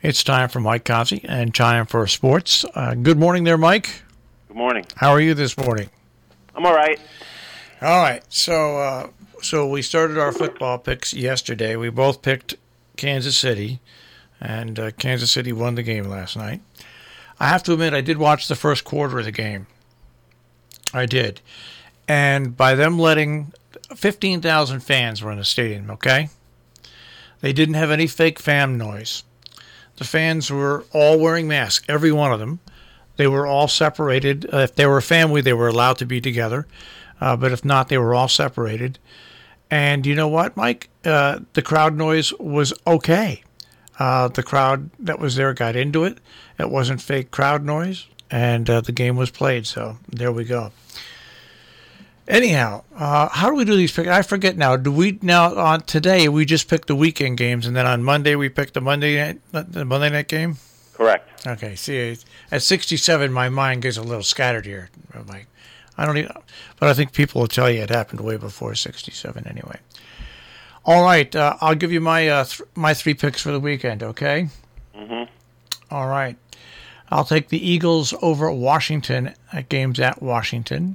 It's time for Mike Cosby and time for sports. Good morning there, Mike. Good morning. How are you this morning? I'm all right. All right. So we started our football picks yesterday. We both picked Kansas City, and Kansas City won the game last night. I have to admit, I did watch the first quarter of the game. I did. And by them letting 15,000 fans were in the stadium, okay? They didn't have any fake fan noise. The fans were all wearing masks, every one of them. They were all separated. If they were a family, they were allowed to be together. But if not, they were all separated. And you know what, Mike? The crowd noise was okay. The crowd that was there got into it. It wasn't fake crowd noise. And the game was played. So there we go. Anyhow, how do we do these picks? I forget now. Do we now on today we just picked the weekend games, and then on Monday we picked the Monday night game? Correct. Okay. See, at 67, my mind gets a little scattered here. Like, I don't even, but I think people will tell you it happened way before 67 anyway. All right. I'll give you my my three picks for the weekend. Okay. Mm-hmm. All right. I'll take the Eagles over Washington at games at Washington.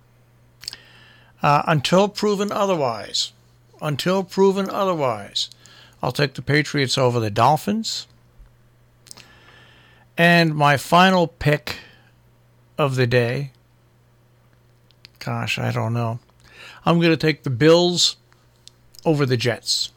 Until proven otherwise, I'll take the Patriots over the Dolphins. And my final pick of the day, gosh, I don't know. I'm going to take the Bills over the Jets.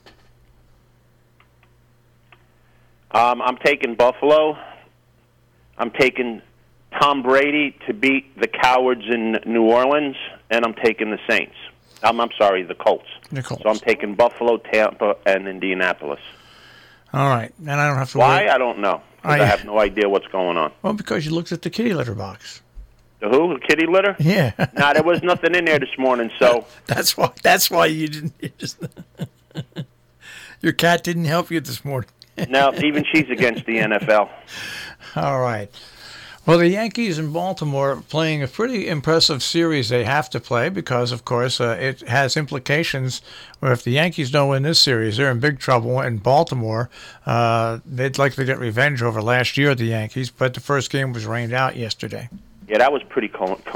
I'm taking Buffalo. I'm taking Tom Brady to beat the cowards in New Orleans, and I'm taking the Saints. I'm sorry, the Colts. The Colts. So I'm taking Buffalo, Tampa, and Indianapolis. All right, and I don't have to. Why? I don't know. I have no idea what's going on. Well, because you looked at the kitty litter box. The who? The kitty litter? Yeah. Nah, there was nothing in there this morning, so that's why you didn't. Your cat didn't help you this morning. No, even she's against the NFL. All right. Well, the Yankees in Baltimore are playing a pretty impressive series they have to play because, of course, it has implications where if the Yankees don't win this series, they're in big trouble. In Baltimore, they'd like to get revenge over last year, the Yankees, but the first game was rained out yesterday. Yeah, that was pretty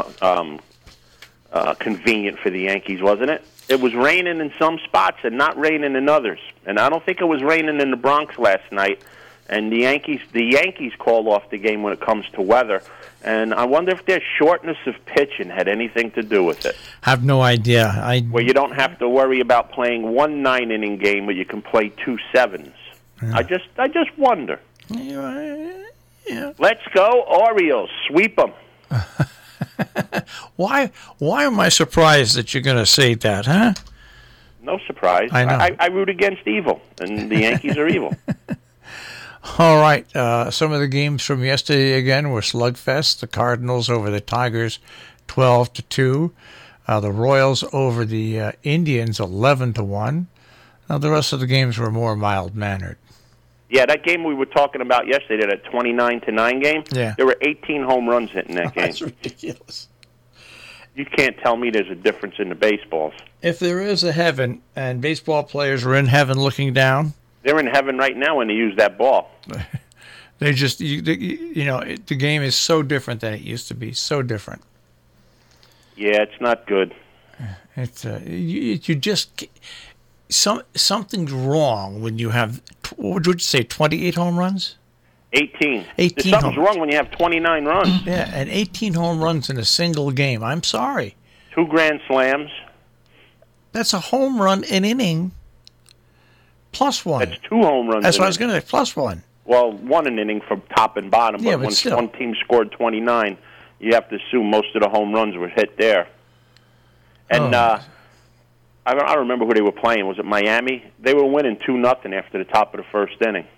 convenient for the Yankees, wasn't it? It was raining in some spots and not raining in others. And I don't think it was raining in the Bronx last night. And the Yankees call off the game when it comes to weather. And I wonder if their shortness of pitching had anything to do with it. Have no idea. Where you don't have to worry about playing one 9-inning game, where you can play 2 7s. Yeah. I just wonder. Yeah. Let's go Orioles, sweep them. Why am I surprised that you're going to say that, huh? No surprise. I know. I root against evil, and the Yankees are evil. All right. Some of the games from yesterday again were slugfest. The Cardinals over the Tigers, 12-2. The Royals over the Indians, 11-1. Now the rest of the games were more mild-mannered. Yeah, that game we were talking about yesterday, that 29-9 game. Yeah. There were 18 home runs hit in that game. That's ridiculous. You can't tell me there's a difference in the baseballs. If there is a heaven and baseball players are in heaven looking down, they're in heaven right now when they use that ball. They just, the game is so different than it used to be. So different. Yeah, it's not good. It's you just something's wrong when you have. What would you say? 28 home runs. 18. 18. Something's wrong when you have 29 runs. Yeah, and 18 home runs in a single game. I'm sorry. 2 grand slams. That's a home run an inning. +1. That's 2 home runs. That's what I was going to say. +1. Well, 1 an inning from top and bottom. Yeah, but when still. one team scored 29, you have to assume most of the home runs were hit there. And I remember who they were playing. Was it Miami? They were winning 2-0 after the top of the first inning.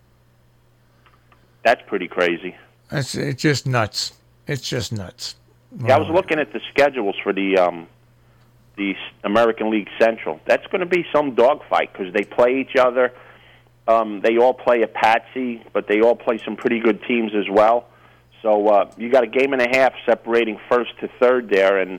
That's pretty crazy. It's just nuts. It's just nuts. Yeah, I was looking at the schedules for the American League Central. That's going to be some dogfight because they play each other. They all play a patsy, but they all play some pretty good teams as well. So you got a game and a half separating first to third there, and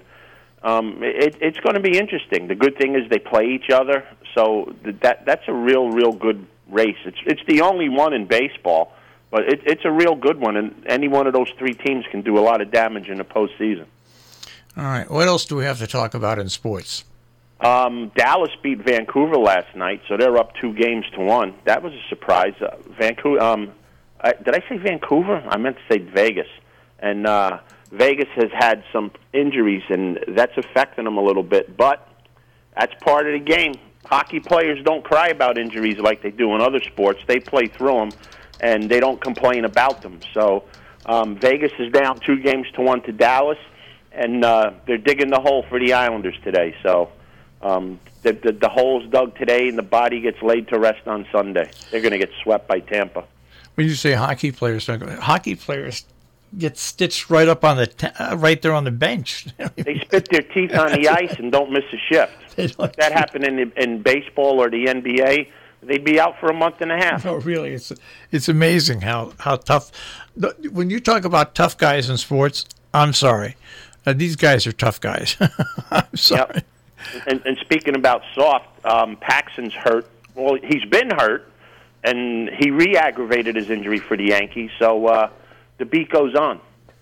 it's going to be interesting. The good thing is they play each other, so that's a real good race. It's the only one in baseball, but it's a real good one, and any one of those three teams can do a lot of damage in the postseason. All right. What else do we have to talk about in sports? Dallas beat Vancouver last night, so they're up 2-1. That was a surprise. Vancouver. Did I say Vancouver? I meant to say Vegas. And Vegas has had some injuries, and that's affecting them a little bit. But that's part of the game. Hockey players don't cry about injuries like they do in other sports. They play through them, and they don't complain about them. So Vegas is down 2-1 to Dallas, and they're digging the hole for the Islanders today. So the hole's dug today, and the body gets laid to rest on Sunday. They're going to get swept by Tampa. When you say hockey players get stitched right up on right there on the bench. They spit their teeth on the ice and don't miss a shift. If that happened in baseball or the NBA, they'd be out for a month and a half. No, really, it's amazing how tough. When you talk about tough guys in sports, I'm sorry, these guys are tough guys. I'm sorry. Yep. And speaking about soft, Paxton's hurt. Well, he's been hurt, and he re-aggravated his injury for the Yankees. So the beat goes on.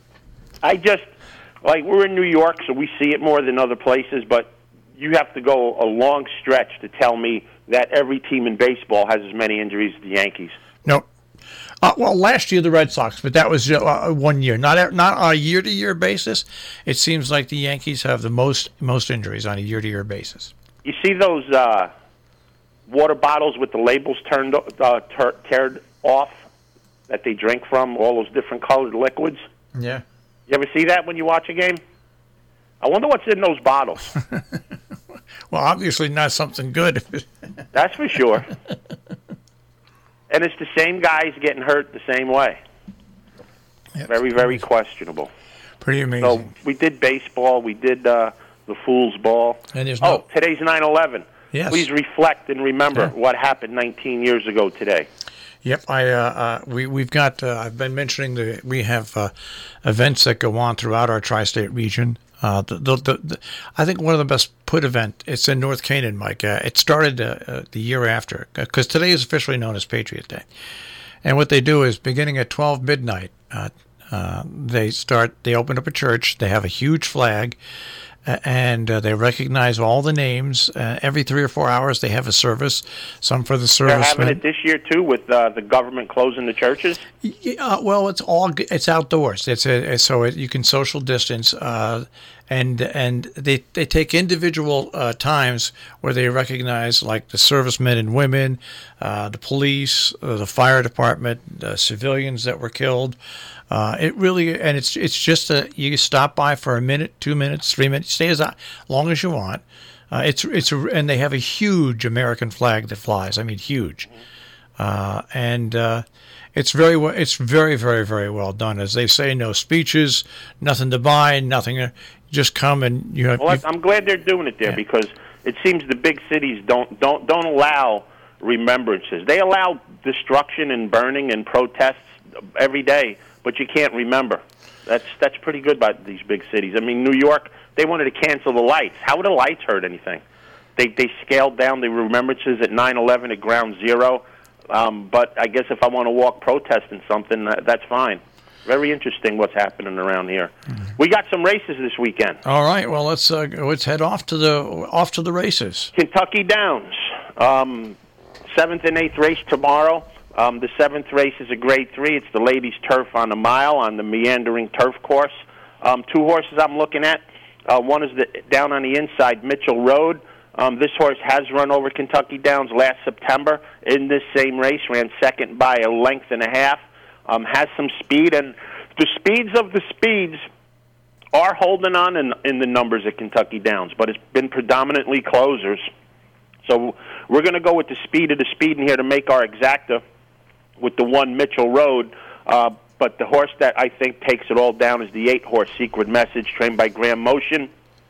We're in New York, so we see it more than other places, but you have to go a long stretch to tell me that every team in baseball has as many injuries as the Yankees. No. Well, last year the Red Sox, but that was 1 year, not on a year-to-year basis. It seems like the Yankees have the most injuries on a year-to-year basis. You see those water bottles with the labels teared off that they drink from, all those different colored liquids? Yeah. You ever see that when you watch a game? I wonder what's in those bottles. Well, obviously not something good. That's for sure. And it's the same guys getting hurt the same way. Yep. Very, very questionable. Pretty amazing. So we did baseball. We did the Fool's Ball. And there's today's 9/11. Yes. Please reflect and remember what happened 19 years ago today. Yep, we've got. I've been mentioning we have events that go on throughout our tri-state region. I think one of the best put event. It's in North Canaan, Mike. It started the year after because today is officially known as Patriot Day, and what they do is beginning at 12 midnight. They open up a church. They have a huge flag. And they recognize all the names. Every 3 or 4 hours, they have a service. Some for the servicemen. They're having it this year too, with the government closing the churches. Well, it's outdoors. So you can social distance, and they take individual times where they recognize like the servicemen and women, the police, the fire department, the civilians that were killed. It's just you stop by for a minute, 2 minutes, 3 minutes, stay as long as you want. And they have a huge American flag that flies. I mean, huge, it's very, very, very well done. As they say, no speeches, nothing to buy, nothing. Just come and you have. Well, I'm glad they're doing it there because it seems the big cities don't allow remembrances. They allow destruction and burning and protests every day. But you can't remember. That's pretty good by these big cities. I mean, New York, they wanted to cancel the lights. How would the lights hurt anything? They scaled down the remembrances at 9/11 at Ground Zero. But I guess if I want to walk protesting something, that's fine. Very interesting what's happening around here. Mm-hmm. We got some races this weekend. All right. Well, let's head off to the races. Kentucky Downs, 7th and 8th race tomorrow. The 7th race is a Grade 3. It's the ladies' turf on the mile on the meandering turf course. 2 horses I'm looking at. One is down on the inside, Mitchell Road. This horse has run over Kentucky Downs last September in this same race, ran second by a length and a half, has some speed, and the speeds of the speeds are holding on in the numbers at Kentucky Downs, but it's been predominantly closers. So we're going to go with the speed of the speed in here to make our exacta with the 1 Mitchell Road, but the horse that I think takes it all down is the 8-horse Secret Message, trained by Graham Motion,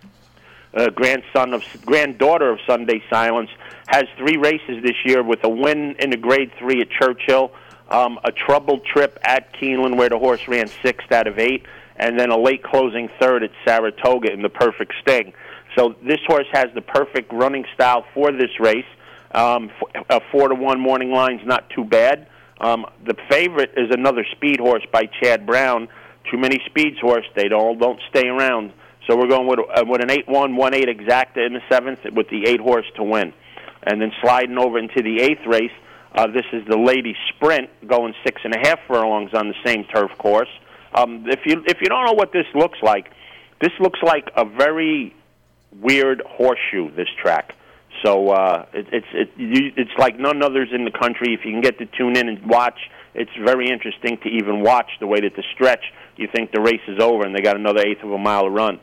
granddaughter of Sunday Silence. Has 3 races this year with a win in the Grade 3 at Churchill, a troubled trip at Keeneland where the horse ran 6th out of 8, and then a late closing 3rd at Saratoga in the Perfect Sting. So this horse has the perfect running style for this race. A 4-1 morning line's not too bad. The favorite is another speed horse by Chad Brown. Too many speeds horse, they don't stay around. So we're going with an 8-1, 1-8 exacta in the 7th with the 8 horse to win. And then sliding over into the 8th race, this is the Lady Sprint going 6.5 furlongs on the same turf course. If you don't know what this looks like a very weird horseshoe, this track. So it's like none others in the country. If you can get to tune in and watch, it's very interesting to even watch the way that the stretch, you think the race is over and they got another eighth of a mile to run.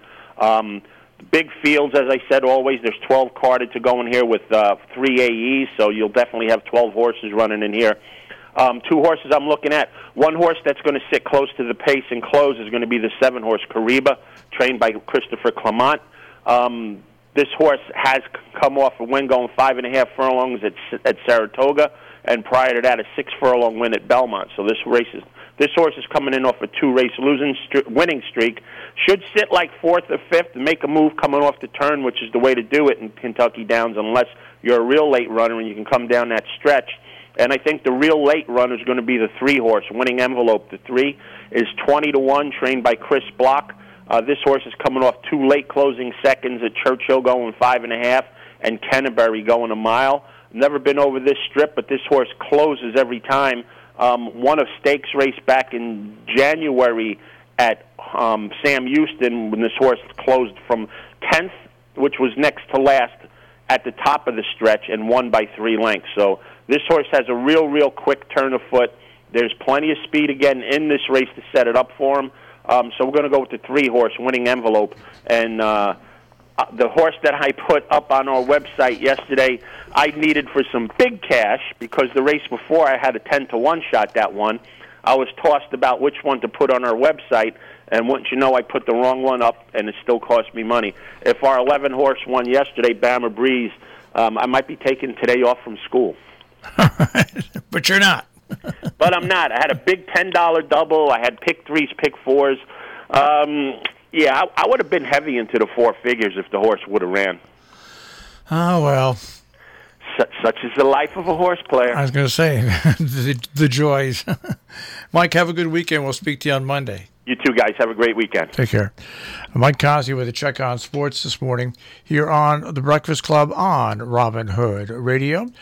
Big fields, as I said, always. There's 12 carded to go in here with 3 AEs, so you'll definitely have 12 horses running in here. 2 horses I'm looking at. 1 horse that's going to sit close to the pace and close is going to be the 7-horse Kariba, trained by Christopher Clement. This horse has come off a win going 5.5 furlongs at Saratoga, and prior to that, a 6-furlong win at Belmont. So this horse is coming in off a 2-race winning streak. Should sit like 4th or 5th and make a move coming off the turn, which is the way to do it in Kentucky Downs, unless you're a real late runner and you can come down that stretch. And I think the real late runner is going to be the 3-horse, Winning Envelope. The 3 is 20-1, trained by Chris Block. This horse is coming off 2 late closing seconds at Churchill going 5.5 and Canterbury going a mile. Never been over this strip, but this horse closes every time. Won a stakes race back in January at Sam Houston when this horse closed from 10th, which was next to last at the top of the stretch, and won by 3 lengths. So this horse has a real quick turn of foot. There's plenty of speed again in this race to set it up for him. So we're going to go with the 3-horse, Winning Envelope. And the horse that I put up on our website yesterday, I needed for some big cash because the race before I had a 10-1 shot that one. I was tossed about which one to put on our website, and wouldn't you know, I put the wrong one up, and it still cost me money. If our 11-horse won yesterday, Bama Breeze, I might be taking today off from school. But you're not. But I'm not. I had a big $10 double. I had pick 3s, pick 4s. Yeah, I would have been heavy into the 4 figures if the horse would have ran. Oh, well. Such is the life of a horse player. I was going to say, the joys. Mike, have a good weekend. We'll speak to you on Monday. You too, guys. Have a great weekend. Take care. Mike Cosby with a check on sports this morning here on The Breakfast Club on Robin Hood Radio.